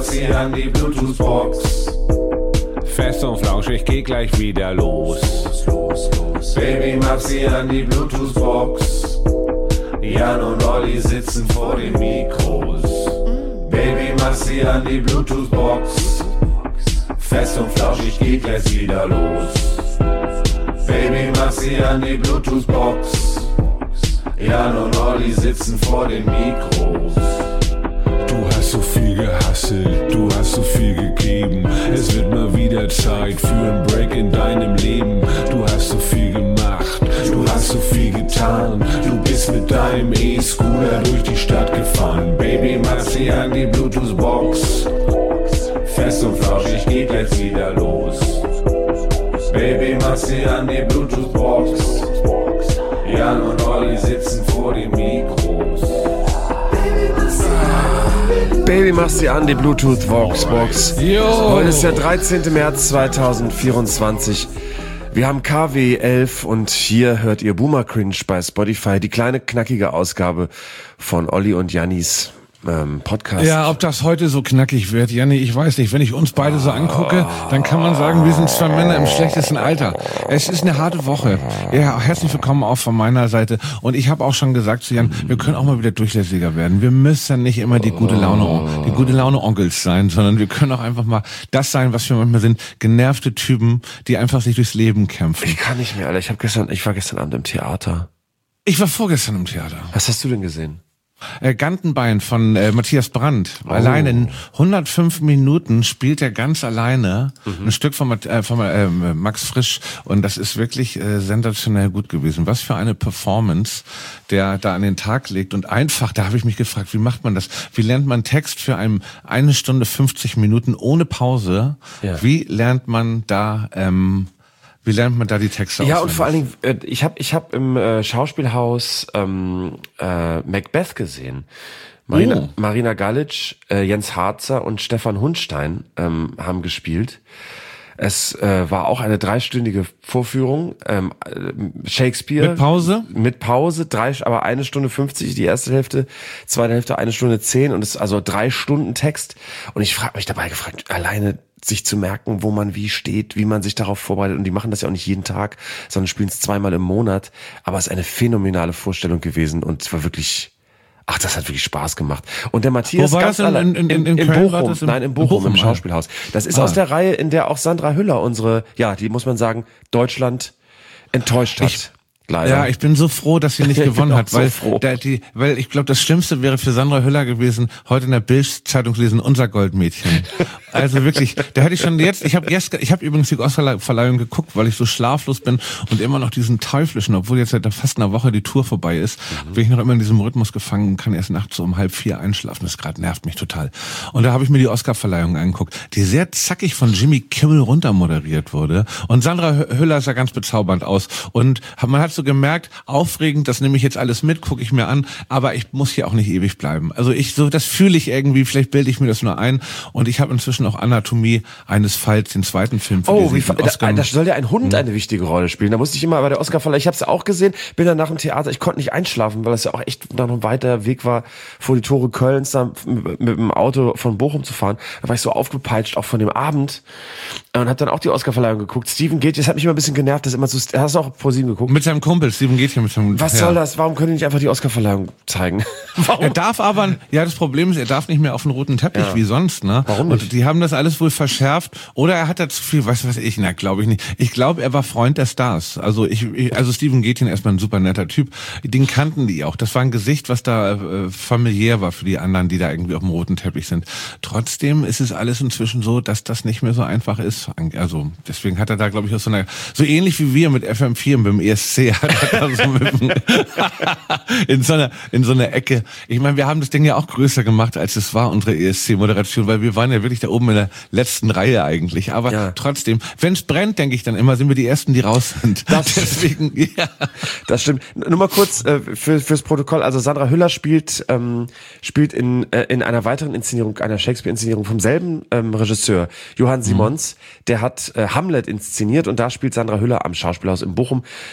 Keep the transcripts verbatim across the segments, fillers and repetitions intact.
sie an die Bluetooth-Box. Fest und flauschig, geh gleich wieder los. Los, los, Baby, mach sie an die Bluetooth-Box. Jan und Olli sitzen vor den Mikros. Baby, mach sie an die Bluetooth-Box. Fest und flauschig, geht gleich wieder los. Baby, mach sie an die Bluetooth-Box. Jan und Olli sitzen vor den Mikros. Du hast so viel gehasselt, du hast so viel gegeben. Es wird mal wieder Zeit für einen Break in deinem Leben. Du hast so viel gemacht, du hast so viel getan. Du bist mit deinem E-Scooter durch die Stadt gefahren. Baby, mach sie an die Bluetooth-Box. Fest und flauschig, geht jetzt wieder los. Baby, mach sie an die Bluetooth-Box. Jan und Olli sitzen vor den Mikros. Baby, mach sie an, die Bluetooth-Box. Box. Heute ist der dreizehnten März zweitausendvierundzwanzig. Wir haben K W elf und hier hört ihr Boomer Cringe bei Spotify, die kleine knackige Ausgabe von Olli und Jannis ähm, Podcast. Ja, ob das heute so knackig wird, Janni, ich weiß nicht. Wenn ich uns beide so angucke, dann kann man sagen, wir sind zwei Männer im schlechtesten Alter. Es ist eine harte Woche. Ja, herzlich willkommen auch von meiner Seite. Und ich habe auch schon gesagt zu Jan, wir können auch mal wieder durchlässiger werden. Wir müssen nicht immer die gute Laune, die gute Laune Onkels sein, sondern wir können auch einfach mal das sein, was wir manchmal sind. Genervte Typen, die einfach sich durchs Leben kämpfen. Ich kann nicht mehr, Alter. Ich habe gestern, ich war gestern Abend im Theater. Ich war vorgestern im Theater. Was hast du denn gesehen? Äh, Gantenbein von äh, Matthias Brandt. Oh. Alleine in hundertfünf Minuten spielt er ganz alleine mhm. ein Stück von, äh, von äh, Max Frisch und das ist wirklich äh, sensationell gut gewesen. Was für eine Performance der da an den Tag legt und einfach, da habe ich mich gefragt, wie macht man das? Wie lernt man Text für einen eine Stunde fünfzig Minuten ohne Pause? Ja. Wie lernt man da ähm, Wie lernt man da die Texte Ja, auswendig? und vor allen Dingen, äh, ich habe ich hab im äh, Schauspielhaus ähm, äh, Macbeth gesehen. Marina, oh. Marina Galic, äh, Jens Harzer und Stefan Hundstein ähm, haben gespielt. Es äh, war auch eine dreistündige Vorführung. Ähm, Shakespeare. Mit Pause? Mit Pause, drei, aber eine Stunde fünfzig die erste Hälfte, zweite Hälfte eine Stunde zehn und es ist also drei Stunden Text. Und ich frage mich dabei gefragt, alleine sich zu merken, wo man wie steht, wie man sich darauf vorbereitet. Und die machen das ja auch nicht jeden Tag, sondern spielen es zweimal im Monat. Aber es ist eine phänomenale Vorstellung gewesen und es war wirklich, ach, das hat wirklich Spaß gemacht. Und der Matthias, Wo war ganz das in, in, in, in, in in Köln? Bochum, War das im, nein, in Bochum, in Bochum im Schauspielhaus. Das ist ah. aus der Reihe, in der auch Sandra Hüller unsere, ja, die muss man sagen, Deutschland enttäuscht hat. Ich Leider. Ja, ich bin so froh, dass sie nicht gewonnen hat, weil, so da, die, weil ich glaube, das Schlimmste wäre für Sandra Hüller gewesen, heute in der Bild-Zeitung zu lesen, unser Goldmädchen. Also wirklich, da hätte ich schon jetzt, ich habe jetzt, ich habe übrigens die Oscarverleihung geguckt, weil ich so schlaflos bin und immer noch diesen teuflischen, obwohl jetzt seit fast einer Woche die Tour vorbei ist, mhm. bin ich noch immer in diesem Rhythmus gefangen und kann erst nachts so um halb vier einschlafen. Das gerade nervt mich total. Und da habe ich mir die Oscarverleihung angeguckt, die sehr zackig von Jimmy Kimmel runter moderiert wurde. Und Sandra Hüller sah ganz bezaubernd aus. Und man hat so gemerkt, aufregend, das nehme ich jetzt alles mit, gucke ich mir an, aber ich muss hier auch nicht ewig bleiben. Also ich so, das fühle ich irgendwie, vielleicht bilde ich mir das nur ein und ich habe inzwischen auch Anatomie eines Falls, den zweiten Film für Oh, wie den da, da soll ja ein Hund eine wichtige Rolle spielen. Da musste ich immer bei der Oscarverleihung, ich habe es auch gesehen, bin dann nach dem Theater, ich konnte nicht einschlafen, weil es ja auch echt noch ein weiter Weg war, vor die Tore Kölns dann mit, mit dem Auto von Bochum zu fahren. Da war ich so aufgepeitscht, auch von dem Abend und habe dann auch die Oscarverleihung geguckt. Steven Gätjen, das hat mich immer ein bisschen genervt, das immer so, hast du auch Pro sieben geguckt? Mit seinem Kumpel, Steven Gätjen mit seinem Was ja. soll das? Warum können die nicht einfach die Oscarverleihung zeigen? Warum? Er darf aber, ja, das Problem ist, er darf nicht mehr auf den roten Teppich Ja. wie sonst, ne? Warum nicht? Und die haben das alles wohl verschärft oder er hat da zu viel, was weiß ich, na, glaube ich nicht. Ich glaube, er war Freund der Stars. Also ich, ich also Steven Gätjen erstmal ein super netter Typ. Den kannten die auch. Das war ein Gesicht, was da äh, familiär war für die anderen, die da irgendwie auf dem roten Teppich sind. Trotzdem ist es alles inzwischen so, dass das nicht mehr so einfach ist. Also deswegen hat er da, glaube ich, aus so einer, so ähnlich wie wir mit F M vier und beim E S C, hat er da so mit dem in so einer in so einer Ecke. Ich meine, wir haben das Ding ja auch größer gemacht, als es war, unsere E S C-Moderation, weil wir waren ja wirklich da oben in der letzten Reihe eigentlich. Aber Ja. trotzdem, wenn es brennt, denke ich dann immer, sind wir die Ersten, die raus sind. Das- Deswegen, ja. Das stimmt. Nur mal kurz äh, für, fürs Protokoll. Also Sandra Hüller spielt ähm, spielt in äh, in einer weiteren Inszenierung, einer Shakespeare-Inszenierung vom selben ähm, Regisseur, Johann Simons. Mhm. Der hat äh, Hamlet inszeniert und da spielt Sandra Hüller am Schauspielhaus in Bochum. Ich glaube inzwischen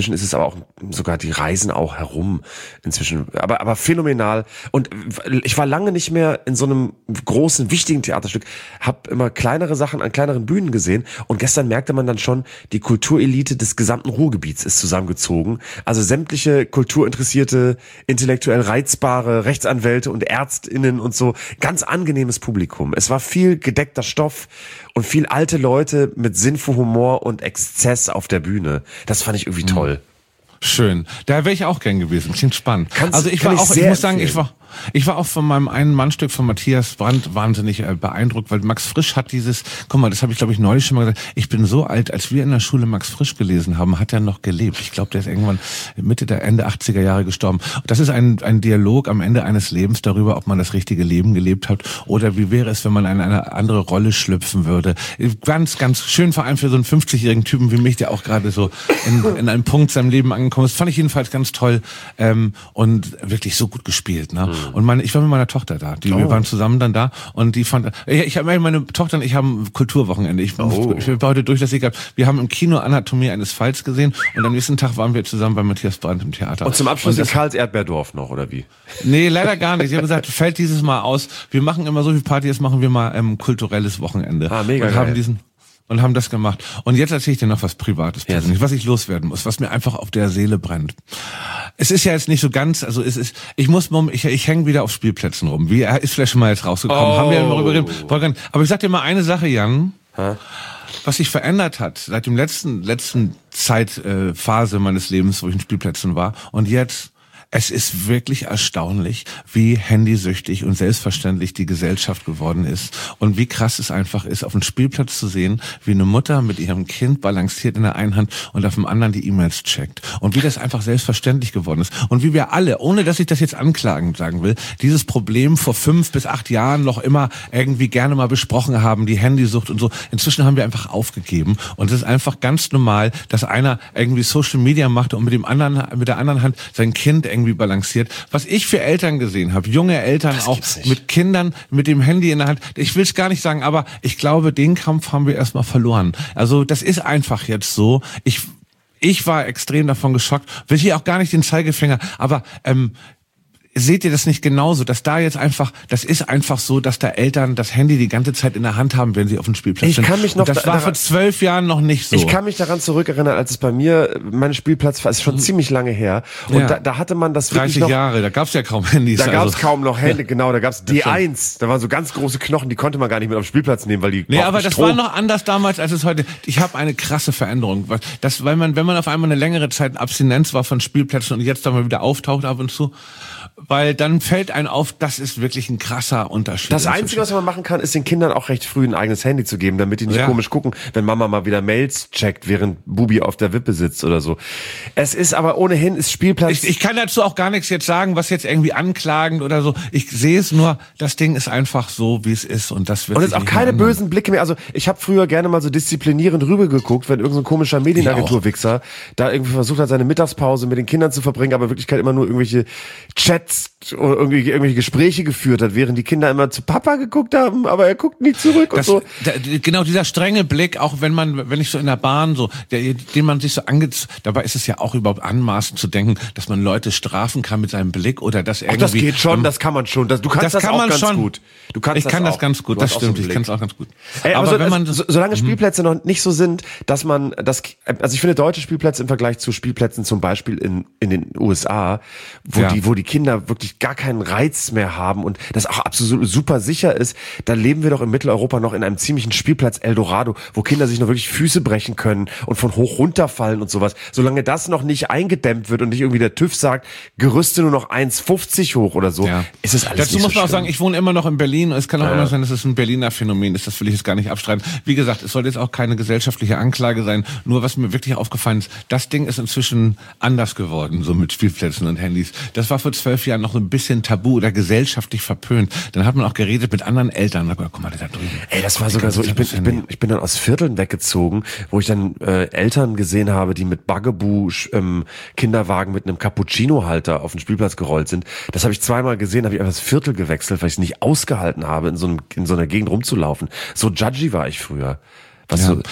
inzwischen ist es aber auch sogar, die reisen auch herum inzwischen, aber, aber phänomenal. Und ich war lange nicht mehr in so einem großen, wichtigen Theaterstück, habe immer kleinere Sachen an kleineren Bühnen gesehen und gestern merkte man dann schon, die Kulturelite des gesamten Ruhrgebiets ist zusammengezogen. Also sämtliche kulturinteressierte, intellektuell reizbare Rechtsanwälte und ÄrztInnen und so. Ganz angenehmes Publikum. Es war viel gedeckter Stoff und viel alte Leute mit Sinn für Humor und Exzess auf der Bühne. Das fand ich irgendwie toll. Schön. Da wäre ich auch gern gewesen. Klingt spannend. Kannst, also ich kann war auch, ich, ich muss empfehlen. sagen, ich war Ich war auch von meinem einen Mannstück von Matthias Brandt wahnsinnig äh, beeindruckt, weil Max Frisch hat dieses, guck mal, das habe ich glaube ich neulich schon mal gesagt, ich bin so alt, als wir in der Schule Max Frisch gelesen haben, hat er noch gelebt. Ich glaube, der ist irgendwann Mitte der Ende achtziger Jahre gestorben. Und das ist ein ein Dialog am Ende eines Lebens darüber, ob man das richtige Leben gelebt hat oder wie wäre es, wenn man in eine andere Rolle schlüpfen würde. Ganz, ganz schön, vor allem für so einen fünfzigjährigen Typen wie mich, der auch gerade so in, in einem Punkt seinem Leben angekommen ist. Fand ich jedenfalls ganz toll ähm, und wirklich so gut gespielt. Ne? Mhm. Und meine, ich war mit meiner Tochter da. Die, oh. Wir waren zusammen dann da und die fand, ich, ich habe meine Tochter und ich haben Kulturwochenende. Ich, oh. ich, ich war heute durch das Egal. Wir haben im Kino Anatomie eines Falls gesehen und am nächsten Tag waren wir zusammen bei Matthias Brandt im Theater. Und zum Abschluss in Karls Erdbeerdorf noch, oder wie? Nee, leider gar nicht. Sie haben gesagt, fällt dieses Mal aus. Wir machen immer so viel Party, jetzt machen wir mal ähm, kulturelles Wochenende. Ah, mega und geil. haben diesen Und haben das gemacht. Und jetzt erzähle ich dir noch was Privates, persönlich, was ich loswerden muss, was mir einfach auf der Seele brennt. Es ist ja jetzt nicht so ganz, also es ist, ich muss, ich, ich hänge wieder auf Spielplätzen rum. Wie ist vielleicht schon mal jetzt rausgekommen? Oh. Haben wir darüber geredet. Aber ich sag dir mal eine Sache, Jan. Hä? Was sich verändert hat seit dem letzten, letzten Zeitphase äh, meines Lebens, wo ich in Spielplätzen war. Und jetzt, es ist wirklich erstaunlich, wie handysüchtig und selbstverständlich die Gesellschaft geworden ist und wie krass es einfach ist, auf dem Spielplatz zu sehen, wie eine Mutter mit ihrem Kind balanciert in der einen Hand und auf dem anderen die E-Mails checkt und wie das einfach selbstverständlich geworden ist und wie wir alle, ohne dass ich das jetzt anklagend sagen will, dieses Problem vor fünf bis acht Jahren noch immer irgendwie gerne mal besprochen haben, die Handysucht und so. Inzwischen haben wir einfach aufgegeben und es ist einfach ganz normal, dass einer irgendwie Social Media macht und mit dem anderen, mit der anderen Hand sein Kind irgendwie irgendwie balanciert. Was ich für Eltern gesehen habe, junge Eltern das auch mit Kindern mit dem Handy in der Hand. Ich will es gar nicht sagen, aber ich glaube, den Kampf haben wir erstmal verloren. Also das ist einfach jetzt so. Ich ich war extrem davon geschockt. Will hier auch gar nicht den Zeigefinger, aber ähm, seht ihr das nicht genauso, dass da jetzt einfach, das ist einfach so, dass da Eltern das Handy die ganze Zeit in der Hand haben, wenn sie auf dem Spielplatz ich sind. Kann mich noch und das da, war vor zwölf Jahren noch nicht so. Ich kann mich daran zurückerinnern, als es bei mir, mein Spielplatz war, ist schon mhm. ziemlich lange her. Und ja. da, da hatte man das wirklich dreißig noch, Jahre, da gab's ja kaum Handys. Da gab's also. kaum noch Handy, genau, da gab's D eins. Da waren so ganz große Knochen, die konnte man gar nicht mit auf den Spielplatz nehmen, weil die Nee, aber das Strom. war noch anders damals, als es heute. Ich habe eine krasse Veränderung. Das, weil man, wenn man auf einmal eine längere Zeit in Abstinenz war von Spielplätzen und jetzt dann mal wieder auftaucht ab und zu, weil dann fällt einem auf, das ist wirklich ein krasser Unterschied. Das Einzige, was man machen kann, ist den Kindern auch recht früh ein eigenes Handy zu geben, damit die nicht ja. komisch gucken, wenn Mama mal wieder Mails checkt, während Bubi auf der Wippe sitzt oder so. Es ist aber ohnehin, ist Spielplatz... Ich, ich kann dazu auch gar nichts jetzt sagen, was jetzt irgendwie anklagend oder so. Ich sehe es nur, das Ding ist einfach so, wie es ist und das wird Und es ist auch keine bösen Blicke mehr. Also ich habe früher gerne mal so disziplinierend rübergeguckt, wenn irgendein so komischer Medienagentur-Wichser da irgendwie versucht hat, seine Mittagspause mit den Kindern zu verbringen, aber in Wirklichkeit immer nur irgendwelche Chats oder irgendwie irgendwelche Gespräche geführt hat, während die Kinder immer zu Papa geguckt haben, aber er guckt nie zurück und das, so. Da, genau dieser strenge Blick, auch wenn man, wenn ich so in der Bahn so, der, den man sich so angeht, dabei ist es ja auch überhaupt anmaßend zu denken, dass man Leute strafen kann mit seinem Blick oder das irgendwie. Ach, das geht schon, ähm, das kann man schon. Das, du kannst das, das kann auch man ganz schon. gut. Du kannst ich das kann auch. das ganz gut, das stimmt, so ich kann es auch ganz gut. Ey, aber, aber so, wenn man, so, solange mhm. Spielplätze noch nicht so sind, dass man das, also ich finde deutsche Spielplätze im Vergleich zu Spielplätzen zum Beispiel in in den U S A, wo ja. die wo die Kinder wirklich gar keinen Reiz mehr haben und das auch absolut super sicher ist, da leben wir doch in Mitteleuropa noch in einem ziemlichen Spielplatz Eldorado, wo Kinder sich noch wirklich Füße brechen können und von hoch runterfallen und sowas. Solange das noch nicht eingedämmt wird und nicht irgendwie der TÜV sagt, Gerüste nur noch eins fünfzig hoch oder so, ja. ist es alles Dazu nicht muss so man auch schlimm. sagen, ich wohne immer noch in Berlin und es kann auch ja. immer sein, dass es ein Berliner Phänomen ist, das will ich jetzt gar nicht abstreiten. Wie gesagt, es soll jetzt auch keine gesellschaftliche Anklage sein, nur was mir wirklich aufgefallen ist, das Ding ist inzwischen anders geworden, so mit Spielplätzen und Handys. Das war vor zwölf Jahren noch so ein bisschen tabu oder gesellschaftlich verpönt. Dann hat man auch geredet mit anderen Eltern. Na, guck mal, der da drüben. Ey, das war sogar so, ich bin, ich bin, ich bin dann aus Vierteln weggezogen, wo ich dann äh, Eltern gesehen habe, die mit Bugaboo ähm, Kinderwagen mit einem Cappuccino-Halter auf den Spielplatz gerollt sind. Das habe ich zweimal gesehen, habe ich einfach das Viertel gewechselt, weil ich es nicht ausgehalten habe, in so einem, in so einer Gegend rumzulaufen. So judgy war ich früher. Was ja. so,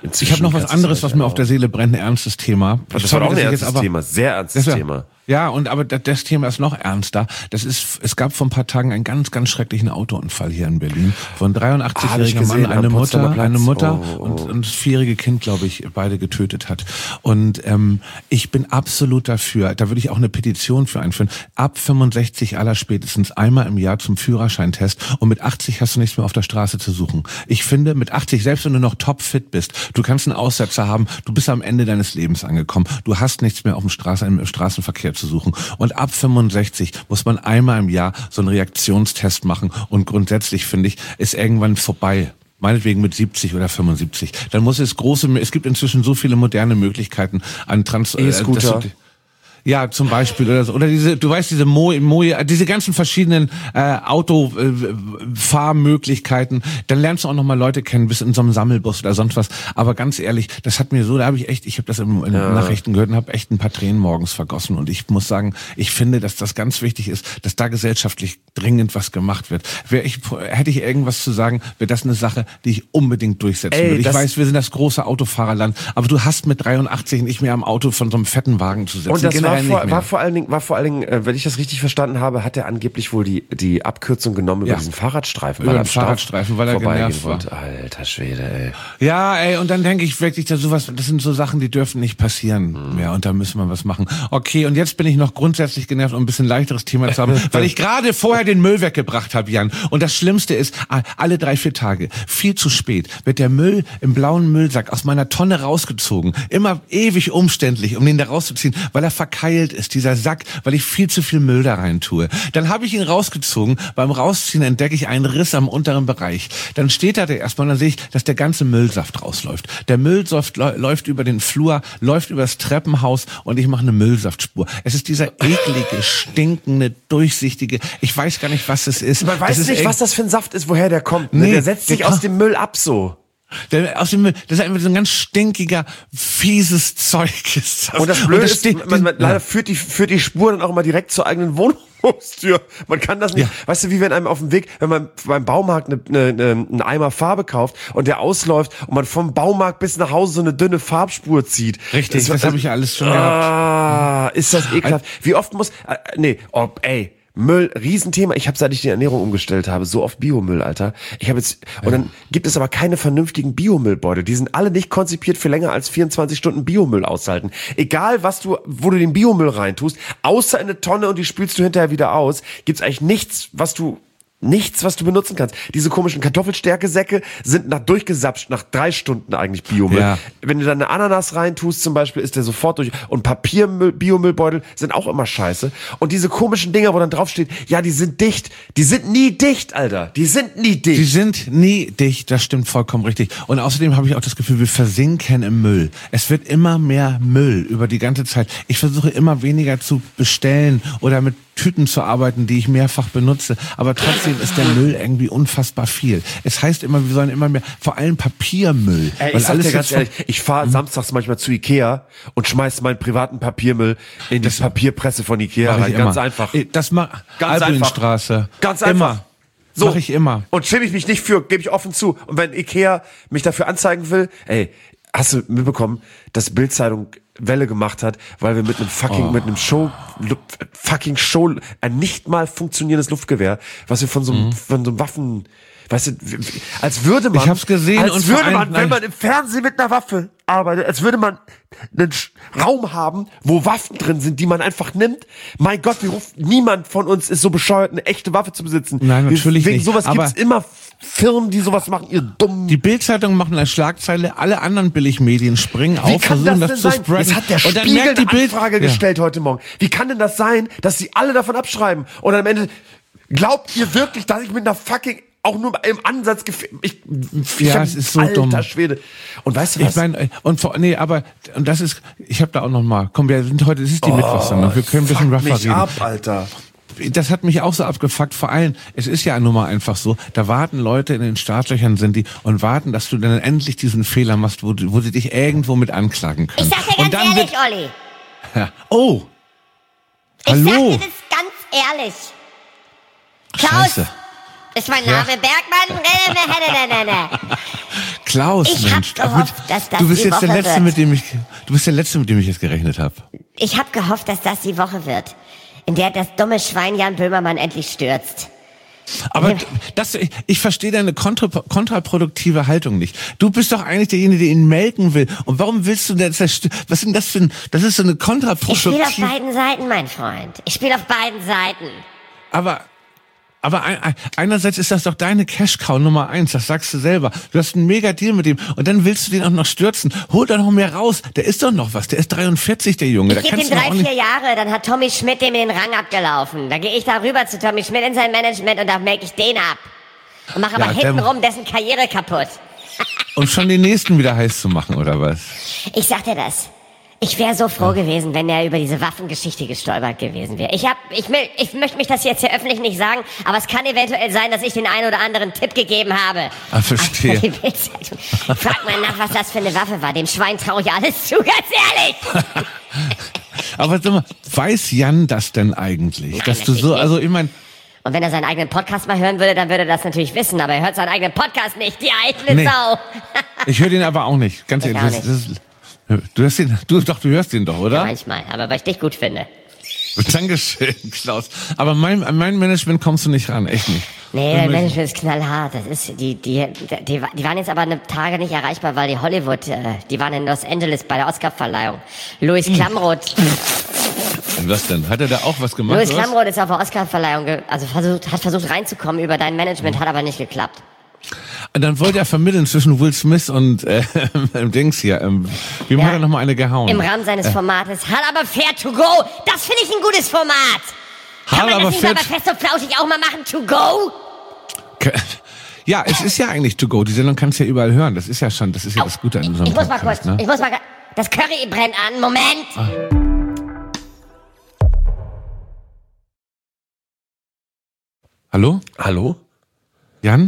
Ich habe noch was anderes, was mir auf der Seele brennt, ein ernstes Thema. Das Ich war auch ein dass ich ernstes jetzt aber- Thema, sehr ernstes Das- Thema. Ja, und aber das, das Thema ist noch ernster. Das ist, es gab vor ein paar Tagen einen ganz, ganz schrecklichen Autounfall hier in Berlin. Von Ah, hab ich dreiundachtzig-jähriger gesehen, Mann, eine am Potsdamer Mutter, Platz. eine Mutter Oh, oh. und, und das vierjährige Kind, glaube ich, beide getötet hat. Und ähm, ich bin absolut dafür, da würde ich auch eine Petition für einführen, ab fünfundsechzig allerspätestens einmal im Jahr zum Führerscheintest und mit achtzig hast du nichts mehr auf der Straße zu suchen. Ich finde, mit achtzig, selbst wenn du noch topfit bist, du kannst einen Aussetzer haben, du bist am Ende deines Lebens angekommen, du hast nichts mehr auf dem Straßen, im Straßenverkehr zu suchen. Und ab fünfundsechzig muss man einmal im Jahr so einen Reaktionstest machen und grundsätzlich, finde ich, ist irgendwann vorbei. Meinetwegen mit siebzig oder fünfundsiebzig. Dann muss es große, es gibt inzwischen so viele moderne Möglichkeiten an Trans... äh, E-Scooter. dass du- Ja, zum Beispiel oder so. Oder diese, du weißt, diese Mo, Mo, diese ganzen verschiedenen äh, Autofahrmöglichkeiten. Dann lernst du auch noch mal Leute kennen, bis in so einem Sammelbus oder sonst was. Aber ganz ehrlich, das hat mir so, da habe ich echt, ich habe das in, in Ja. Nachrichten gehört und habe echt ein paar Tränen morgens vergossen. Und ich muss sagen, ich finde, dass das ganz wichtig ist, dass da gesellschaftlich dringend was gemacht wird. Wär ich, hätte ich irgendwas zu sagen, wäre das eine Sache, die ich unbedingt durchsetzen Ey, würde. Ich das- weiß, wir sind das große Autofahrerland, aber du hast mit dreiundachtzig nicht mehr am Auto von so einem fetten Wagen zu sitzen. Und das war Generell vor, nicht mehr. war vor allen Dingen, war vor allen Dingen, äh, wenn ich das richtig verstanden habe, hat er angeblich wohl die, die Abkürzung genommen über Ja. diesen Fahrradstreifen. Über weil er den am Stau Fahrradstreifen, weil er vorbeigehen genervt war. wollte. Alter Schwede, ey. Ja, ey, und dann denke ich wirklich, dass sowas, das sind so Sachen, die dürfen nicht passieren mehr und da müssen wir was machen. Okay, und jetzt bin ich noch grundsätzlich genervt, um ein bisschen leichteres Thema zu haben, weil ich gerade vorher den Müll weggebracht habe, Jan. Und das Schlimmste ist, alle drei, vier Tage, viel zu spät, wird der Müll im blauen Müllsack aus meiner Tonne rausgezogen. Immer ewig umständlich, um den da rauszuziehen, weil er verkeilt ist, dieser Sack, weil ich viel zu viel Müll da rein tue. Dann habe ich ihn rausgezogen, beim Rausziehen entdecke ich einen Riss am unteren Bereich. Dann steht er da erstmal und dann sehe ich, dass der ganze Müllsaft rausläuft. Der Müllsaft lä- läuft über den Flur, läuft über das Treppenhaus und ich mache eine Müllsaftspur. Es ist dieser eklige, stinkende, durchsichtige, ich weiß gar nicht, was es ist. Man Es weiß ist nicht, echt- was das für ein Saft ist, woher der kommt. Ne? Nee, der setzt sich der aus kann- dem Müll ab so. Der, aus dem Müll, das ist einfach so ein ganz stinkiger, fieses Zeug. Ist das. Und das Blöde ist, steht- man, man, ja. leider führt die, führt die Spur dann auch immer direkt zur eigenen Wohnungstür. Man kann das nicht, Ja. weißt du, wie wenn einem auf dem Weg, wenn man beim Baumarkt eine, eine, eine, einen Eimer Farbe kauft und der ausläuft und man vom Baumarkt bis nach Hause so eine dünne Farbspur zieht. Richtig, das habe ich ja alles schon gehabt. Ah, ist das ekelhaft. Wie oft muss, äh, nee, oh, ey. Müll, Riesenthema. Ich habe, seit ich die Ernährung umgestellt habe, so oft Biomüll, Alter. Ich habe jetzt, und dann gibt es aber keine vernünftigen Biomüllbeutel. Die sind alle nicht konzipiert für länger als vierundzwanzig Stunden Biomüll aushalten. Egal, was du, wo du den Biomüll reintust, außer in eine Tonne und die spülst du hinterher wieder aus, gibt's eigentlich nichts, was du Nichts, was du benutzen kannst. Diese komischen Kartoffelstärke-Säcke sind nach durchgesapscht, nach drei Stunden eigentlich Biomüll. Ja. Wenn du da eine Ananas reintust zum Beispiel, ist der sofort durch. Und Papiermüll, Biomüllbeutel sind auch immer scheiße. Und diese komischen Dinger, wo dann draufsteht, ja, die sind dicht. Die sind nie dicht, Alter. Die sind nie dicht. Die sind nie dicht, das stimmt vollkommen richtig. Und außerdem habe ich auch das Gefühl, wir versinken im Müll. Es wird immer mehr Müll über die ganze Zeit. Ich versuche immer weniger zu bestellen oder mit Tüten zu arbeiten, die ich mehrfach benutze. Aber trotzdem ist der Müll irgendwie unfassbar viel. Es heißt immer, wir sollen immer mehr, vor allem Papiermüll. Ey, weil ich sag alles dir ganz jetzt von- ehrlich, ich fahre samstags manchmal zu Ikea und schmeiß meinen privaten Papiermüll in die Papierpresse von Ikea Mach ich rein. immer. Ganz einfach. Ey, Das ma Ganz Albinstraße. Ganz einfach. Immer. So. Mach ich immer. Und schäme ich mich nicht für, gebe ich offen zu. Und wenn Ikea mich dafür anzeigen will, ey, hast du mitbekommen, dass Bild-Zeitung Welle gemacht hat, weil wir mit einem fucking, Oh. mit einem Show, lu- fucking Show, ein nicht mal funktionierendes Luftgewehr, was wir von so einem, von so einem Waffen, weißt du, w- w- als würde man, Ich hab's gesehen als und vor würde allem- man, wenn nein. man im Fernsehen mit einer Waffe arbeitet, als würde man einen Sch- Raum haben, wo Waffen drin sind, die man einfach nimmt. Mein Gott, wie ruft, niemand von uns ist so bescheuert, eine echte Waffe zu besitzen. Nein, natürlich Wegen nicht. sowas Aber- gibt's immer Firmen, die sowas machen, ihr dummen. Die Bild-Zeitung machen eine Schlagzeile, alle anderen Billigmedien springen Wie auf, kann versuchen das das, denn zu sein? spreaden. Jetzt hat der und dann Spiegel merkt die eine Bild Anfrage Ja. gestellt heute Morgen. Wie kann denn das sein, dass sie alle davon abschreiben? Und dann am Ende, glaubt ihr wirklich, dass ich mit einer fucking, auch nur im Ansatz, gef- ich, ich Ja, hab- es ist so alter dumm. Schwede. Und weißt du was? Ich meine, und vor, nee, aber, und das ist, ich habe da auch noch mal, komm, wir sind heute, es ist die Mittwochssendung, wir können ein bisschen Fuck rougher mich reden. ab, Alter. Das hat mich auch so abgefuckt, vor allem, es ist ja nun mal einfach so, da warten Leute in den Startlöchern sind die und warten, dass du dann endlich diesen Fehler machst, wo, du- wo sie dich irgendwo mit anklagen können. Ich sag dir und ganz dann ehrlich, wird, Olli. ja, oh, Ich hallo. sag dir das ganz ehrlich. Klaus Scheiße. ist mein Name. Bergmann. Ne, ne, ne, ne, ne, ne. Klaus, Ich hab Mensch. gehofft, dass das du bist die jetzt der Woche letzte, wird. mit dem ich, du bist der letzte, mit dem ich jetzt gerechnet habe. Ich habe gehofft, dass das die Woche wird, in der das dumme Schwein Jan Böhmermann endlich stürzt. Aber Ja. das, ich, ich verstehe deine kontra, kontraproduktive Haltung nicht. Du bist doch eigentlich derjenige, der ihn melken will. Und warum willst du denn zerstö- Was ist denn das für ein, das ist so eine Ich spiele auf kontraproduktive... beiden Seiten, mein Freund. Ich spiele auf beiden Seiten. Aber, aber ein, ein, einerseits ist das doch deine Cash-Cow Nummer eins, das sagst du selber. Du hast einen mega Deal mit ihm und dann willst du den auch noch stürzen. Hol da noch mehr raus. Der ist doch noch was. Der ist dreiundvierzig, der Junge. Ich Da gebe ihm kannst du doch drei, auch nicht... vier Jahre, dann hat Tommy Schmidt dem den Rang abgelaufen. Dann gehe ich da rüber zu Tommy Schmidt in sein Management und da melke ich den ab. Und mache aber Ja, der- hintenrum dessen Karriere kaputt. Um schon den nächsten wieder heiß zu machen, oder was? Ich sag dir das. Ich wäre so froh gewesen, wenn er über diese Waffengeschichte gestolpert gewesen wäre. Ich hab, ich, will, ich möchte mich das jetzt hier öffentlich nicht sagen, aber es kann eventuell sein, dass ich den einen oder anderen Tipp gegeben habe. Ah, verstehe. Die Bildzeitung. Frag mal nach, was das für eine Waffe war. Dem Schwein traue ich alles zu, ganz ehrlich. Aber sag mal, weiß Jan das denn eigentlich? Nein, dass du so, natürlich also ich meine, Und wenn er seinen eigenen Podcast mal hören würde, dann würde er das natürlich wissen, aber er hört seinen eigenen Podcast nicht, die eitle Nee. Sau. ich höre den aber auch nicht, ganz Ich ehrlich. auch Das, das, du hörst den, du doch, du hörst den doch, oder? Manchmal, aber weil ich dich gut finde. Dankeschön, Klaus. Aber mein, an mein Management kommst du nicht ran, echt nicht. Nee, dein Management ist knallhart. Das ist, die, die, die, die waren jetzt aber eine Tage nicht erreichbar, weil die Hollywood, äh, die waren in Los Angeles bei der Oscarverleihung. Louis Klamroth, Was denn? Hat er da auch was gemacht? Louis oder was? Klamroth ist auf der Oscarverleihung, ge- also versucht, hat versucht reinzukommen über dein Management, hat aber nicht geklappt. Und dann wollte er vermitteln zwischen Will Smith und äh, Dings hier. Ähm, wie Ja. hat er noch mal eine gehauen? Im Rahmen seines Formates. Hat aber fair to go. Das finde ich ein gutes Format. Kann Hart man aber das nicht fair mal bei Fest und Flauschig auch mal machen? To go? Ja, es ist ja eigentlich to go. Die Sendung kannst du ja überall hören. Das ist ja schon, das ist ja das Gute an unserem Ich muss mal kurz, Podcast, ne? ich muss mal, das Curry brennt an. Moment. Hallo? Hallo? Jan?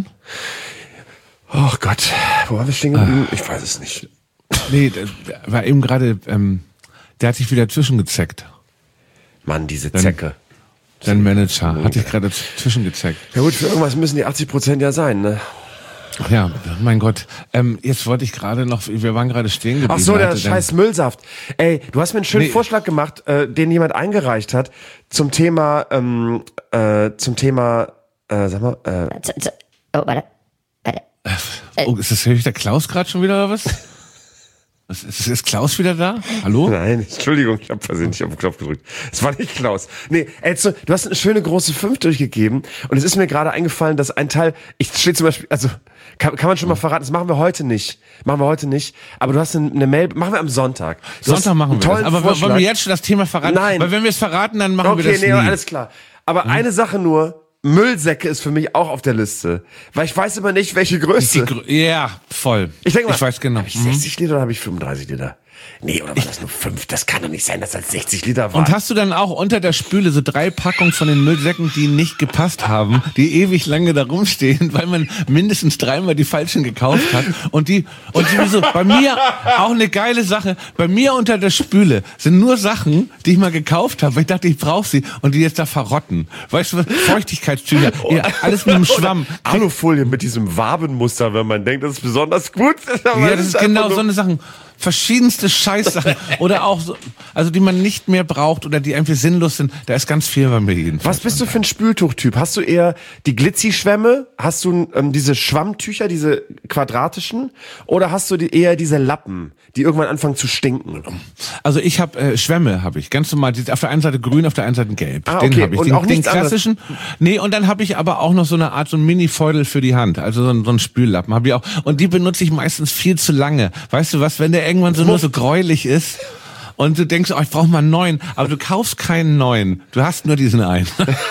Oh Gott, wo waren wir stehen geblieben? Ich weiß es nicht. Nee, der, der war eben gerade, ähm, der hat sich wieder zwischengezeckt. Mann, diese Zecke. Dein Manager hat dich gerade zwischengezeckt. Ja gut, für irgendwas müssen die achtzig Prozent ja sein, ne? Ja, mein Gott. Ähm, jetzt wollte ich gerade noch, wir waren gerade stehen geblieben. Ach so, der Hatte dein- scheiß Müllsaft. Ey, du hast mir einen schönen Nee. Vorschlag gemacht, äh, den jemand eingereicht hat, zum Thema, ähm, äh, zum Thema, äh, sag mal, äh, Z- z- Oh, warte. Warte. Oh, ist das höre ich der Klaus gerade schon wieder oder was? Ist, ist, ist Klaus wieder da? Hallo? Nein, Entschuldigung, ich habe versehentlich auf den Knopf gedrückt. Es war nicht Klaus. Nee, also, du hast eine schöne große fünf durchgegeben und es ist mir gerade eingefallen, dass ein Teil, ich stehe zum Beispiel, also kann, kann man schon mal verraten, das machen wir heute nicht. Machen wir heute nicht. Aber du hast eine, eine Mail, machen wir am Sonntag. Du hast Sonntag machen einen wir das. tollen Aber Vorschlag. wollen wir jetzt schon das Thema verraten? Nein. Weil wenn wir es verraten, dann machen wir Okay, das nee, nie. alles klar. Aber eine Sache nur, Müllsäcke ist für mich auch auf der Liste. Weil ich weiß immer nicht, welche Die Größe. Grö- ja, voll. Ich denke mal, ich weiß genau. Habe ich Mhm. sechzig Liter oder habe ich fünfunddreißig Liter? Nee, oder war das nur fünf? Das kann doch nicht sein, dass das sechzig Liter war. Und hast du dann auch unter der Spüle so drei Packungen von den Müllsäcken, die nicht gepasst haben, die ewig lange da rumstehen, weil man mindestens dreimal die falschen gekauft hat und die, und sowieso, bei mir auch eine geile Sache, bei mir unter der Spüle sind nur Sachen, die ich mal gekauft habe, weil ich dachte, ich brauche sie und die jetzt da verrotten. Weißt du was? Feuchtigkeitstücher, ja, alles mit dem Schwamm. Alufolie mit diesem Wabenmuster, wenn man denkt, das ist besonders gut. Aber Ja, es das ist einfach genau nur- so eine Sachen. Verschiedenste Scheißsachen. Oder auch so, also die man nicht mehr braucht oder die einfach sinnlos sind. Da ist ganz viel bei mir jedenfalls. Was bist du für ein Spültuchtyp? Hast du eher die Glitzy-Schwämme? Hast du ähm, diese Schwammtücher, diese quadratischen? Oder hast du die, eher diese Lappen, die irgendwann anfangen zu stinken? Also ich habe äh, Schwämme, habe ich. Ganz normal. Die, auf der einen Seite grün, auf der einen Seite gelb. Ah, Den okay. habe ich. Und Den, auch den nichts anderes? klassischen. Nee, und dann habe ich aber auch noch so eine Art, so ein Mini-Feudel für die Hand. Also so ein, so ein Spüllappen habe ich auch. Und die benutze ich meistens viel zu lange. Weißt du was, wenn der irgendwann so nur so gräulich ist und du denkst, oh, ich brauche mal einen neuen, aber du kaufst keinen neuen. Du hast nur diesen einen.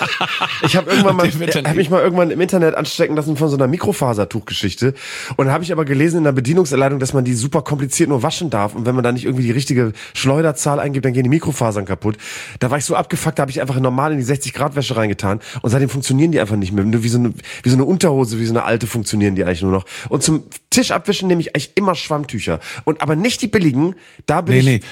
Ich habe irgendwann mal, Der wird dann- hab mich mal irgendwann im Internet anstecken lassen von so einer Mikrofasertuchgeschichte. Und dann habe ich aber gelesen in der Bedienungsanleitung, dass man die super kompliziert nur waschen darf. Und wenn man da nicht irgendwie die richtige Schleuderzahl eingibt, dann gehen die Mikrofasern kaputt. Da war ich so abgefuckt, da habe ich einfach normal in die sechzig Grad Wäsche reingetan. Und seitdem funktionieren die einfach nicht mehr. Nur wie so eine, wie so eine Unterhose, wie so eine alte funktionieren die eigentlich nur noch. Und zum Tisch abwischen nehme ich eigentlich immer Schwammtücher. Und aber nicht die billigen. Da bin Nee, ich, nee. da, die Schwammtücher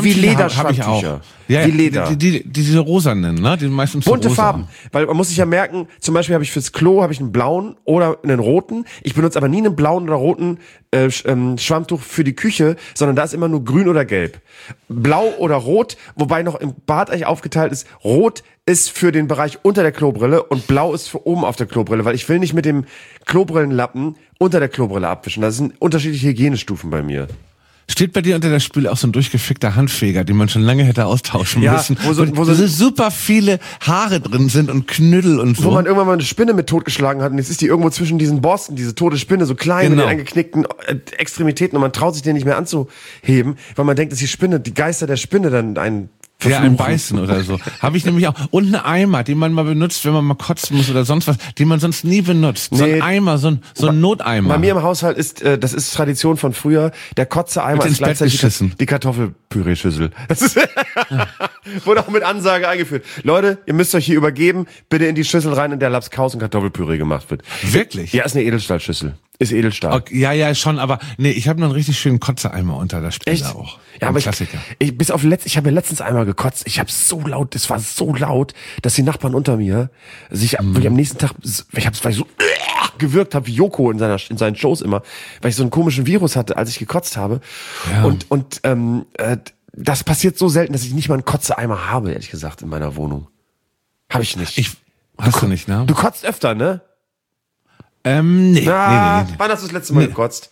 wie Leder habe ich auch. Ja, wie Leder. Die, die, die, diese rosanen, ne? Die meistens bunte rosa. Farben, weil man muss sich ja merken, zum Beispiel habe ich fürs Klo habe ich einen blauen oder einen roten. Ich benutze aber nie einen blauen oder roten äh, ähm, Schwammtuch für die Küche, sondern da ist immer nur grün oder gelb. Blau oder rot, wobei noch im Bad eigentlich aufgeteilt ist. Rot ist für den Bereich unter der Klobrille und blau ist für oben auf der Klobrille, weil ich will nicht mit dem Klobrillenlappen unter der Klobrille abwischen. Das sind unterschiedliche Hygienestufen bei mir. Steht bei dir unter der Spüle auch so ein durchgefickter Handfeger, den man schon lange hätte austauschen ja, müssen, wo so, wo so, so super viele Haare drin sind und Knüttel und so. Wo man irgendwann mal eine Spinne mit totgeschlagen hat und jetzt ist die irgendwo zwischen diesen Borsten, diese tote Spinne, so klein genau. mit den eingeknickten Extremitäten und man traut sich den nicht mehr anzuheben, weil man denkt, dass die Spinne, die Geister der Spinne dann einen Ja, ein Beißen oder so. Habe ich nämlich auch. Und einen Eimer, den man mal benutzt, wenn man mal kotzen muss oder sonst was, den man sonst nie benutzt. Nee. So ein Eimer, so ein, so ein Noteimer. Bei mir im Haushalt ist, äh, das ist Tradition von früher, der Kotze-Eimer ist gleichzeitig die, die Kartoffelpüree-Schüssel. Das ist wurde auch mit Ansage eingeführt. Leute, ihr müsst euch hier übergeben, bitte in die Schüssel rein, in der Lapskaus und Kartoffelpüree gemacht wird. Wirklich? Ja, ist eine Edelstahlschüssel. Ist Edelstahl. Okay, ja, ja, schon, aber nee, ich habe noch einen richtig schönen Kotze-Eimer unter der Spüle Echt? auch. Ja, aber Klassiker. Ich, ich bis auf letzt, ich habe ja letztens einmal gekotzt. Ich habe so laut, das war so laut, dass die Nachbarn unter mir sich mhm. am nächsten Tag, ich habe es vielleicht so äh, gewirkt habe wie Joko in seiner in seinen Shows immer, weil ich so einen komischen Virus hatte, als ich gekotzt habe. Ja. Und und ähm, äh, das passiert so selten, dass ich nicht mal einen Kotze-Eimer habe, ehrlich gesagt, in meiner Wohnung. Habe ich nicht. Ich, hast du, du nicht, ne? Du kotzt öfter, ne? Ähm, nee, ah, nee, nee, nee. Wann hast du das letzte Mal nee. gekotzt?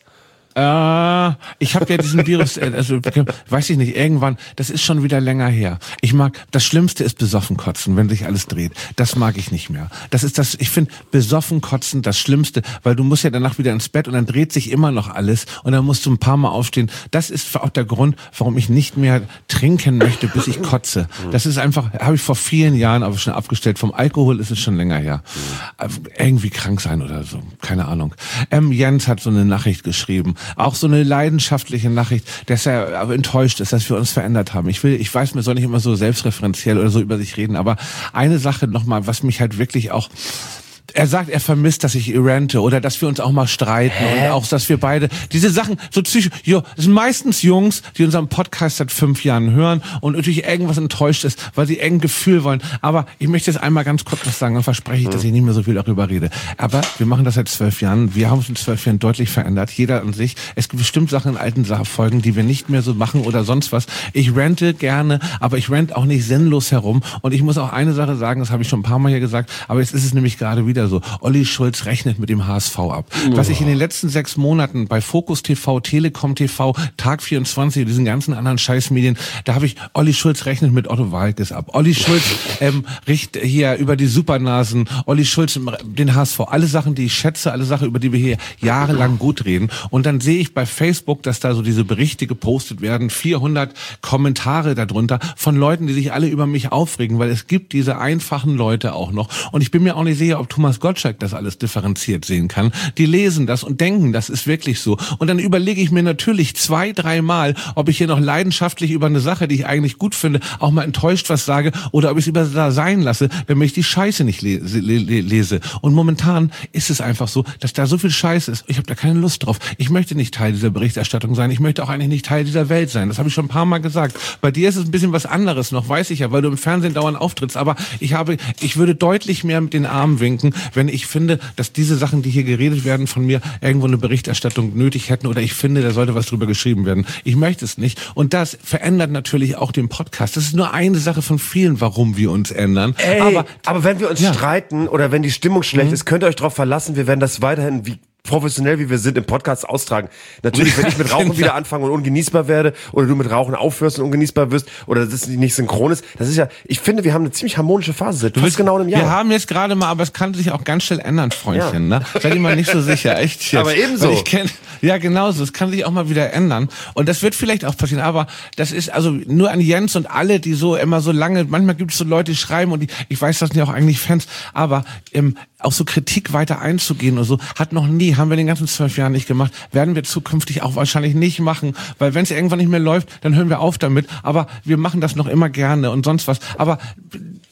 Äh, ich habe ja diesen Virus, also weiß ich nicht, irgendwann, das ist schon wieder länger her. Ich mag, das Schlimmste ist besoffen kotzen, wenn sich alles dreht. Das mag ich nicht mehr. Das ist das, ich finde besoffen kotzen das Schlimmste, weil du musst ja danach wieder ins Bett und dann dreht sich immer noch alles und dann musst du ein paar Mal aufstehen. Das ist auch der Grund, warum ich nicht mehr trinken möchte, bis ich kotze. Das ist einfach, habe ich vor vielen Jahren aber schon abgestellt. Vom Alkohol ist es schon länger her. Irgendwie krank sein oder so, keine Ahnung. Ähm, Jens hat so eine Nachricht geschrieben. Auch so eine leidenschaftliche Nachricht, dass er aber enttäuscht ist, dass wir uns verändert haben. Ich will, ich weiß, man soll nicht immer so selbstreferenziell oder so über sich reden, aber eine Sache nochmal, was mich halt wirklich auch... Er sagt, er vermisst, dass ich rante oder dass wir uns auch mal streiten. Hä? Und auch, dass wir beide diese Sachen so psycho. Jo, das sind meistens Jungs, die unseren Podcast seit fünf Jahren hören und natürlich irgendwas enttäuscht ist, weil sie irgendein Gefühl wollen. Aber ich möchte jetzt einmal ganz kurz was sagen, dann verspreche ich, dass ich nicht mehr so viel darüber rede. Aber wir machen das seit zwölf Jahren. Wir haben uns in zwölf Jahren deutlich verändert. Jeder an sich. Es gibt bestimmt Sachen in alten Folgen, die wir nicht mehr so machen oder sonst was. Ich rante gerne, aber ich rant auch nicht sinnlos herum. Und ich muss auch eine Sache sagen, das habe ich schon ein paar Mal hier gesagt, aber jetzt ist es nämlich gerade wieder so. Olli Schulz rechnet mit dem H S V ab. Oh. Was ich in den letzten sechs Monaten bei Focus T V, Telekom T V, Tag vierundzwanzig, diesen ganzen anderen Scheißmedien, da habe ich Olli Schulz rechnet mit Otto Walkes ab. Olli Schulz ähm, richt hier über die Supernasen, Olli Schulz den H S V. Alle Sachen, die ich schätze, alle Sachen, über die wir hier jahrelang gut reden. Und dann sehe ich bei Facebook, dass da so diese Berichte gepostet werden, vierhundert Kommentare darunter von Leuten, die sich alle über mich aufregen, weil es gibt diese einfachen Leute auch noch. Und ich bin mir auch nicht sicher, ob Thomas Gottschalk das alles differenziert sehen kann. Die lesen das und denken, das ist wirklich so. Und dann überlege ich mir natürlich zwei, dreimal, ob ich hier noch leidenschaftlich über eine Sache, die ich eigentlich gut finde, auch mal enttäuscht was sage oder ob ich es über da sein lasse, damit ich die Scheiße nicht lese. lese. Und momentan ist es einfach so, dass da so viel Scheiße ist. Ich habe da keine Lust drauf. Ich möchte nicht Teil dieser Berichterstattung sein. Ich möchte auch eigentlich nicht Teil dieser Welt sein. Das habe ich schon ein paar Mal gesagt. Bei dir ist es ein bisschen was anderes noch, weiß ich ja, weil du im Fernsehen dauernd auftrittst. Aber ich habe, ich würde deutlich mehr mit den Armen winken, wenn ich finde, dass diese Sachen, die hier geredet werden, von mir irgendwo eine Berichterstattung nötig hätten oder ich finde, da sollte was drüber geschrieben werden. Ich möchte es nicht. Und das verändert natürlich auch den Podcast. Das ist nur eine Sache von vielen, warum wir uns ändern. Ey, aber, aber wenn wir uns ja. streiten oder wenn die Stimmung schlecht mhm. ist, könnt ihr euch darauf verlassen, wir werden das weiterhin wie professionell wie wir sind im Podcast austragen. Natürlich, wenn ich mit Rauchen wieder anfange und ungenießbar werde oder du mit Rauchen aufhörst und ungenießbar wirst oder das nicht synchron ist, das ist ja, ich finde, wir haben eine ziemlich harmonische Phase seit fast genau einem Jahr. Wir haben jetzt gerade mal, aber es kann sich auch ganz schnell ändern, Freundchen, ja. ne? Seid ihr mal nicht so sicher, echt jetzt. Aber ebenso. Ich kenn, ja, genauso. Es kann sich auch mal wieder ändern. Und das wird vielleicht auch passieren, aber das ist also nur an Jens und alle, die so immer so lange, manchmal gibt es so Leute, die schreiben und die, ich weiß, das sind ja auch eigentlich Fans, aber ähm, auch so Kritik weiter einzugehen und so, hat noch nie, haben wir in den ganzen zwölf Jahren nicht gemacht, werden wir zukünftig auch wahrscheinlich nicht machen, weil wenn es irgendwann nicht mehr läuft, dann hören wir auf damit, aber wir machen das noch immer gerne und sonst was, aber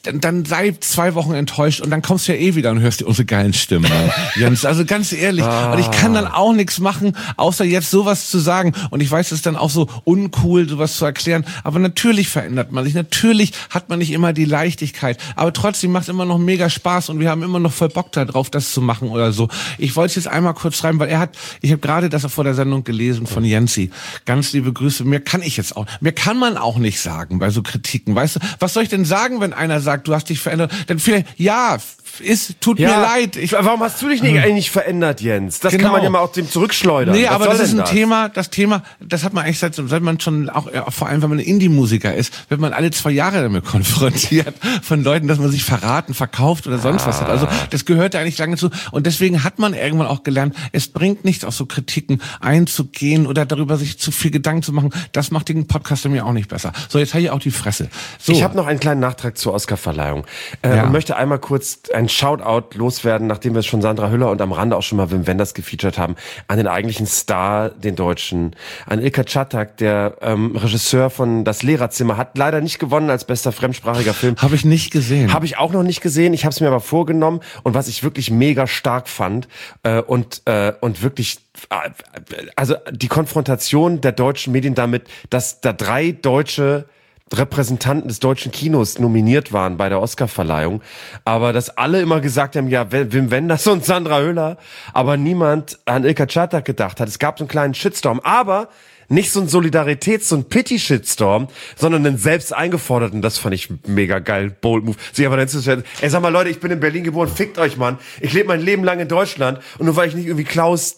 dann, dann sei zwei Wochen enttäuscht und dann kommst du ja eh wieder und hörst dir unsere geilen Stimmen an. Jens, also ganz ehrlich. Ah. Und ich kann dann auch nichts machen, außer jetzt sowas zu sagen. Und ich weiß, es ist dann auch so uncool, sowas zu erklären. Aber natürlich verändert man sich. Natürlich hat man nicht immer die Leichtigkeit. Aber trotzdem macht es immer noch mega Spaß und wir haben immer noch voll Bock da drauf, das zu machen oder so. Ich wollte es jetzt einmal kurz schreiben, weil er hat, ich habe gerade das vor der Sendung gelesen von Jensi. Ganz liebe Grüße. Mehr kann ich jetzt auch, mehr kann man auch nicht sagen bei so Kritiken. Weißt du, was soll ich denn sagen, wenn einer sagt, du hast dich verändert? Dann vielleicht, ja, ist, tut Ja, mir leid. Ich, warum hast du dich nicht, eigentlich nicht verändert, Jens? Das Genau. kann man ja mal aus dem zurückschleudern. Nee, Was aber soll das ist denn ein Thema, das Thema, das hat man eigentlich seit, seit man schon auch, ja, vor allem wenn man ein Indie-Musiker ist, wird man alle zwei Jahre damit konfrontiert von Leuten, dass man sich verraten, verkauft oder sonst was hat. Also das gehört ja eigentlich lange zu. Und deswegen hat man irgendwann auch gelernt, es bringt nichts, auf so Kritiken einzugehen oder darüber sich zu viel Gedanken zu machen. Das macht den Podcast mir auch nicht besser. So, jetzt habe ich auch die Fresse. So. Ich habe noch einen kleinen Nachtrag zur Oscarverleihung äh, Ja. und möchte einmal kurz ein Shoutout loswerden, nachdem wir schon Sandra Hüller und am Rande auch schon mal Wim Wenders gefeatured haben, an den eigentlichen Star, den Deutschen, an Ilka Czatak, der ähm, Regisseur von Das Lehrerzimmer, hat leider nicht gewonnen als bester fremdsprachiger Film. Habe ich nicht gesehen. Habe ich auch noch nicht gesehen, ich habe es mir aber vorgenommen und was ich wirklich mega stark fand äh, und äh, und wirklich, äh, also die Konfrontation der deutschen Medien damit, dass da drei deutsche Repräsentanten des deutschen Kinos nominiert waren bei der Oscarverleihung, aber dass alle immer gesagt haben, ja, Wim Wenders und Sandra Hüller, aber niemand an Ilka Czatak gedacht hat. Es gab so einen kleinen Shitstorm, aber nicht so ein Solidaritäts-, so ein Pity-Shitstorm, sondern einen selbst eingeforderten. Das fand ich mega geil. Bold Move. Sie aber dann zu sagen, ey, sag mal Leute, ich bin in Berlin geboren, fickt euch, Mann. Ich lebe mein Leben lang in Deutschland und nur weil ich nicht irgendwie Klaus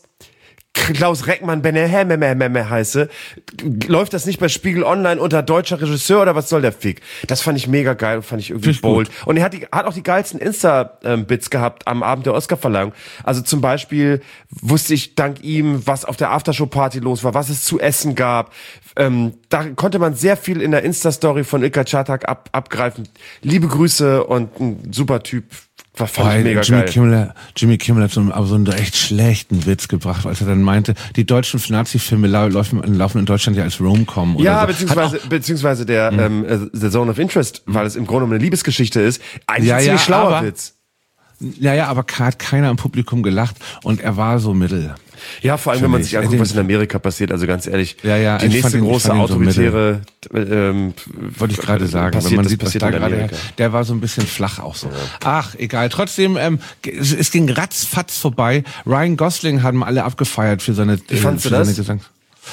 Klaus Reckmann Benehememememe heiße, läuft das nicht bei Spiegel Online unter deutscher Regisseur oder was soll der Fick? Das fand ich mega geil, fand ich irgendwie Find ich bold. Und er hat, die, hat auch die geilsten Insta-Bits gehabt am Abend der Oscarverleihung. Also zum Beispiel wusste ich dank ihm, was auf der Aftershow-Party los war, was es zu essen gab. Ähm, da konnte man sehr viel in der Insta-Story von Ilka Czatak ab, abgreifen. Liebe Grüße und ein super Typ. War fand ich Boah, mega Jimmy geil. Kimmel, Jimmy Kimmel hat so einen, aber so einen echt schlechten Witz gebracht, als er dann meinte, die deutschen Nazi-Filme laufen, laufen in Deutschland ja als Rom-Com oder Ja, so. beziehungsweise, beziehungsweise der ähm, äh, The Zone of Interest, weil es im Grunde um eine Liebesgeschichte ist. Eigentlich Ja, ein ziemlich ja, schlauer aber- Witz. Ja, ja, aber hat keiner im Publikum gelacht und er war so mittel. Ja, vor allem, Finde wenn man ich. sich anguckt, was in Amerika passiert. Also ganz ehrlich, Ja, ja, die ich nächste fand ihn- ich große fand ihn so autoritäre, ähm, Wollte ich gerade sagen, passiert, wenn man das sieht, was passiert da in gerade, Amerika. der war so ein bisschen flach auch so. Ach, egal. Trotzdem, ähm, es, es ging ratzfatz vorbei. Ryan Gosling haben alle abgefeiert für seine, Wie fandst für du das? seine Gesang.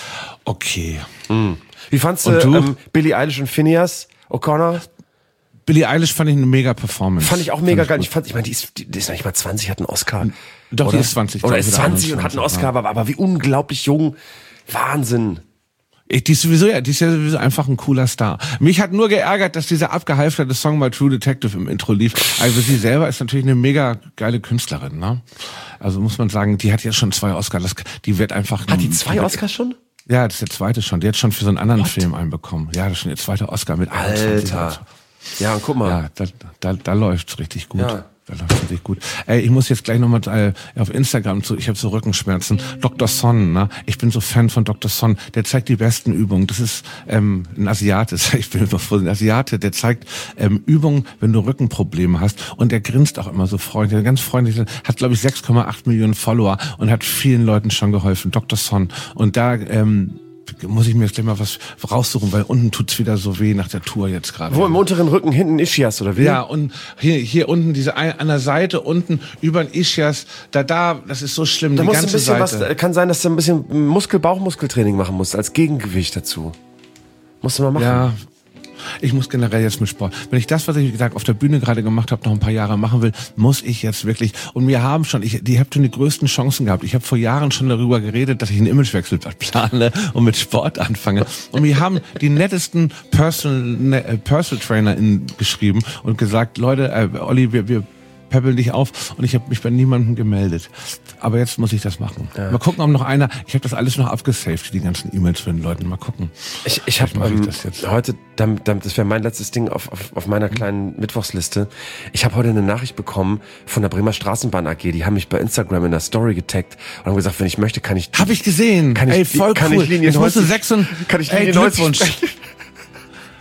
Okay. Wie fandst Und du du? ähm, Billie Eilish und Phineas O'Connor? Billie Eilish fand ich eine mega Performance. Fand ich auch mega geil. gut. Ich fand, ich meine, die ist, die, die ist noch nicht mal zwanzig, hat einen Oscar. Doch, oder? die ist zwanzig, Oder glaub ich, ist oder zwanzig und hat einen einundzwanzig, Oscar, aber, aber wie unglaublich jung. Wahnsinn. Ich, die ist sowieso, ja, die ist ja sowieso einfach ein cooler Star. Mich hat nur geärgert, dass dieser abgehalfterte Song bei True Detective im Intro lief. Also sie selber ist natürlich eine mega geile Künstlerin, ne? Also muss man sagen, die hat jetzt schon zwei Oscars. Das, die wird einfach. Hat die zwei Oscars schon? Ja, das ist der zweite schon. Die hat schon für so einen anderen Film einen bekommen. Ja, das ist schon ihr zweiter Oscar mit einundzwanzig. Alter. Ja, und guck mal. Ja, da, da, da läuft's richtig gut. Ja. Da läuft's richtig gut. Ey, ich muss jetzt gleich nochmal äh, auf Instagram zu, ich habe so Rückenschmerzen. Doktor Son, ne? Ich bin so Fan von Doktor Son. Der zeigt die besten Übungen. Das ist ähm, ein Asiate, ich bin immer vor ein Asiate, der zeigt ähm, Übungen, wenn du Rückenprobleme hast. Und der grinst auch immer so freundlich, ganz freundlich. Hat, glaube ich, sechs Komma acht Millionen Follower und hat vielen Leuten schon geholfen. Doktor Son. Und da ähm, muss ich mir jetzt gleich mal was raussuchen, weil unten tut's wieder so weh nach der Tour jetzt gerade. Wo im unteren Rücken hinten Ischias oder wie? Ja, und hier, hier unten, diese ein, an der Seite unten, über den Ischias, da, da, das ist so schlimm, Da die musst du ein ganze bisschen Seite. was, kann sein, dass du ein bisschen Muskel-Bauchmuskeltraining machen musst, als Gegengewicht dazu. Musst du mal machen. Ja, ich muss generell jetzt mit Sport. Wenn ich das, was ich gesagt auf der Bühne gerade gemacht habe, noch ein paar Jahre machen will, muss ich jetzt wirklich. Und wir haben schon, ich, die habt schon die größten Chancen gehabt. Ich habe vor Jahren schon darüber geredet, dass ich einen Imagewechsel plane und mit Sport anfange. Und wir haben die nettesten Personal, ne, äh, Personal Trainer in, geschrieben und gesagt, Leute, äh, Olli, wir, wir peppeln dich auf, und ich habe mich bei niemandem gemeldet. Aber jetzt muss ich das machen. Ja. Mal gucken, ob noch einer, ich habe das alles noch abgesaved, die ganzen E-Mails von den Leuten. Mal gucken. Ich, ich habe ähm, heute, damit, damit, das wäre mein letztes Ding auf, auf, auf meiner kleinen Mittwochsliste. Ich habe heute eine Nachricht bekommen von der Bremer Straßenbahn A G. Die haben mich bei Instagram in der Story getaggt und haben gesagt, wenn ich möchte, kann ich... Habe ich gesehen. Kann ich, ey, voll kann cool. ich Linien Jetzt musst du neunzig sechs und... Kann ich ey, Linien neunzig Glückwunsch. sprechen?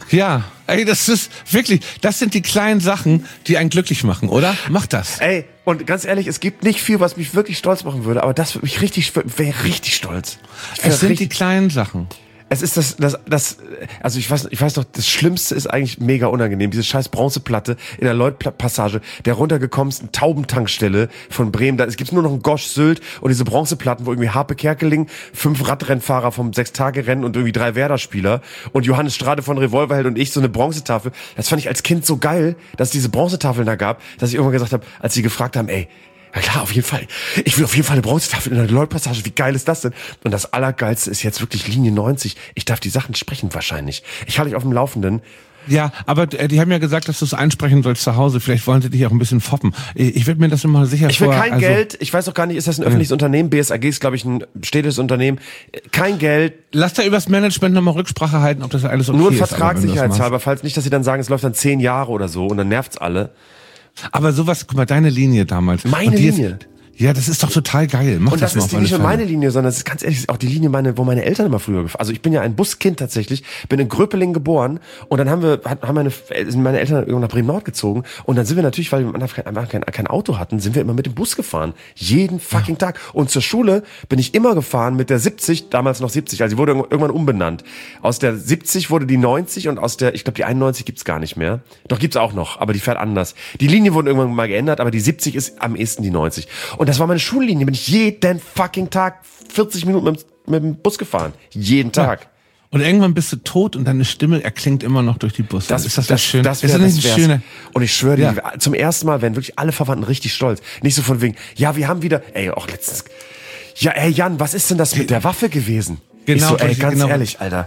Ja, ey, das ist wirklich, das sind die kleinen Sachen, die einen glücklich machen, oder? Mach das. Ey, und ganz ehrlich, es gibt nicht viel, was mich wirklich stolz machen würde, aber das würde mich richtig, wäre richtig stolz. Es sind die kleinen Sachen. Es ist das, das, das, also ich weiß, ich weiß noch, das Schlimmste ist eigentlich mega unangenehm. Diese scheiß Bronzeplatte in der Lloyd-Passage, der runtergekommensten Taubentankstelle von Bremen. Da, es gibt nur noch einen Gosch Sylt und diese Bronzeplatten, wo irgendwie Harpe Kerkeling, fünf Radrennfahrer vom Sechs-Tage-Rennen und irgendwie drei Werder-Spieler und Johannes Strade von Revolverheld und ich so eine Bronzetafel. Das fand ich als Kind so geil, dass es diese Bronzetafeln da gab, dass ich irgendwann gesagt habe, als sie gefragt haben, ey, ja klar, auf jeden Fall. Ich will auf jeden Fall eine Bronzetafel in der Lloyd-Passage. Wie geil ist das denn? Und das Allergeilste ist jetzt wirklich Linie neunzig. Ich darf die Sachen sprechen wahrscheinlich. Ich halte dich auf dem Laufenden. Ja, aber äh, die haben ja gesagt, dass du es einsprechen sollst zu Hause. Vielleicht wollen sie dich auch ein bisschen foppen. Ich, ich würde mir das immer sicher Ich will vor, kein also, Geld. Ich weiß auch gar nicht, ist das ein öffentliches ja. Unternehmen? B S A G ist, glaube ich, ein städtisches Unternehmen. Kein Geld. Lass da übers Management nochmal Rücksprache halten, ob das alles okay Nur ein ist. Vertragssicherheitshalber, falls nicht, dass sie dann sagen, es läuft dann zehn Jahre oder so und dann nervt's alle. Aber sowas, guck mal, deine Linie damals. Meine Linie? Ist, ja, das ist doch total geil. Mach und das, das ist nicht nur meine Linie, sondern das ist ganz ehrlich auch die Linie, meine, wo meine Eltern immer früher gefahren. Also ich bin ja ein Buskind tatsächlich, bin in Gröpeling geboren und dann haben wir, haben meine, sind meine Eltern irgendwann nach Bremen Nord gezogen und dann sind wir natürlich, weil wir einfach kein, kein Auto hatten, sind wir immer mit dem Bus gefahren. Jeden fucking ja. Tag. Und zur Schule bin ich immer gefahren mit der siebzig, damals noch siebzig, also die wurde irgendwann umbenannt. Aus der siebzig wurde die neunzig und aus der, ich glaube die einundneunzig gibt's gar nicht mehr. Doch gibt's auch noch, aber die fährt anders. Die Linie wurden irgendwann mal geändert, aber die siebzig ist am ehesten die neunzig. Und das war meine Schullinie. Bin ich jeden fucking Tag vierzig Minuten mit, mit dem Bus gefahren. Jeden Tag. Ja. Und irgendwann bist du tot und deine Stimme erklingt immer noch durch die Busse. Das ist das, das, das schön? Das wär, ist das nicht das schöne? Und ich schwöre ja. dir, zum ersten Mal werden wirklich alle Verwandten richtig stolz. Nicht so von wegen, ja, wir haben wieder, ey, auch letztens, ja, ey, Jan, was ist denn das mit der Waffe gewesen? Genau. Ich so, ey, ganz genau. ehrlich, Alter.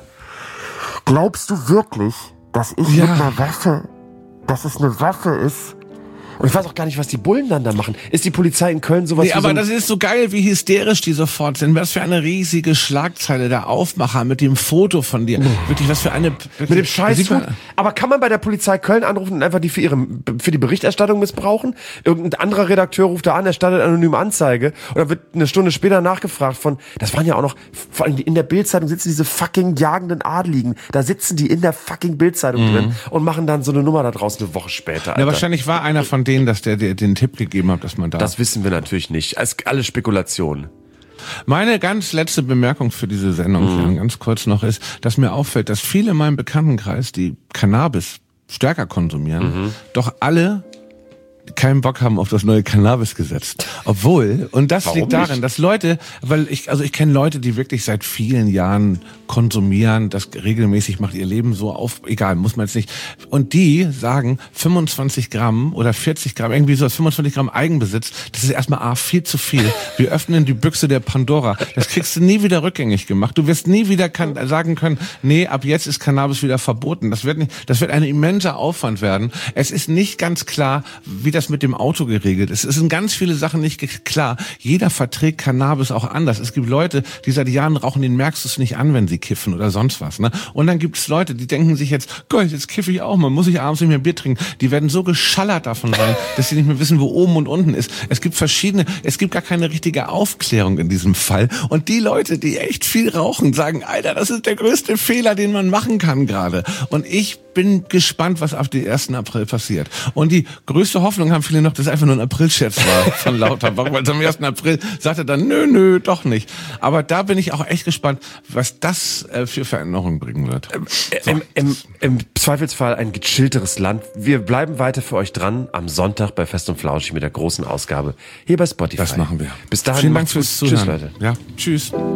Glaubst du wirklich, dass ich ja. mit einer Waffe, dass es eine Waffe ist? Und ich weiß auch gar nicht, was die Bullen dann da machen. Ist die Polizei in Köln sowas nee, wie aber so das ist so geil, wie hysterisch die sofort sind. Was für eine riesige Schlagzeile, der Aufmacher mit dem Foto von dir. Oh. Wirklich, was für eine... Wirklich, mit dem Scheißhut. Aber kann man bei der Polizei Köln anrufen und einfach die für ihre für die Berichterstattung missbrauchen? Irgendein anderer Redakteur ruft da an, erstattet anonyme Anzeige und dann wird eine Stunde später nachgefragt von, das waren ja auch noch, vor allem in der Bildzeitung sitzen diese fucking jagenden Adligen. Da sitzen die in der fucking Bildzeitung mhm. drin und machen dann so eine Nummer da draußen eine Woche später. Alter. Ja, wahrscheinlich war einer von denen, dass der dir den Tipp gegeben hat, dass man da... Das wissen wir natürlich nicht. Es ist alles Spekulation. Meine ganz letzte Bemerkung für diese Sendung, mhm. ganz kurz noch, ist, dass mir auffällt, dass viele in meinem Bekanntenkreis, die Cannabis stärker konsumieren, mhm. doch alle keinen Bock haben auf das neue Cannabis-Gesetz. Obwohl, und das Warum liegt darin, nicht? dass Leute, weil ich, also ich kenne Leute, die wirklich seit vielen Jahren konsumieren, das regelmäßig macht ihr Leben so auf, egal, muss man jetzt nicht. Und die sagen, fünfundzwanzig Gramm oder vierzig Gramm, irgendwie so fünfundzwanzig Gramm Eigenbesitz, das ist erstmal A, viel zu viel. Wir öffnen die Büchse der Pandora. Das kriegst du nie wieder rückgängig gemacht. Du wirst nie wieder kann, sagen können, nee, ab jetzt ist Cannabis wieder verboten. Das wird nicht, das wird ein immenser Aufwand werden. Es ist nicht ganz klar, wie das mit dem Auto geregelt ist. Es sind ganz viele Sachen nicht klar. Jeder verträgt Cannabis auch anders. Es gibt Leute, die seit Jahren rauchen, denen merkst du es nicht an, wenn sie kiffen oder sonst was. Ne? Und dann gibt es Leute, die denken sich jetzt, Gott, jetzt kiffe ich auch mal, muss ich abends nicht mehr Bier trinken. Die werden so geschallert davon sein, dass sie nicht mehr wissen, wo oben und unten ist. Es gibt verschiedene, es gibt gar keine richtige Aufklärung in diesem Fall. Und die Leute, die echt viel rauchen, sagen, Alter, das ist der größte Fehler, den man machen kann gerade. Und ich bin gespannt, was ab dem ersten April passiert. Und die größte Hoffnung haben viele noch, dass es einfach nur ein April-Scherz war von Lauterbach, weil am ersten April sagt er dann, nö, nö, doch nicht. Aber da bin ich auch echt gespannt, was das äh, für Veränderungen bringen wird. Ähm, so. im, im, Im Zweifelsfall ein gechillteres Land. Wir bleiben weiter für euch dran am Sonntag bei Fest und Flauschig mit der großen Ausgabe hier bei Spotify. Das machen wir. Bis dahin. Vielen Dank fürs Zuhören. Tschüss, Leute. Ja, tschüss.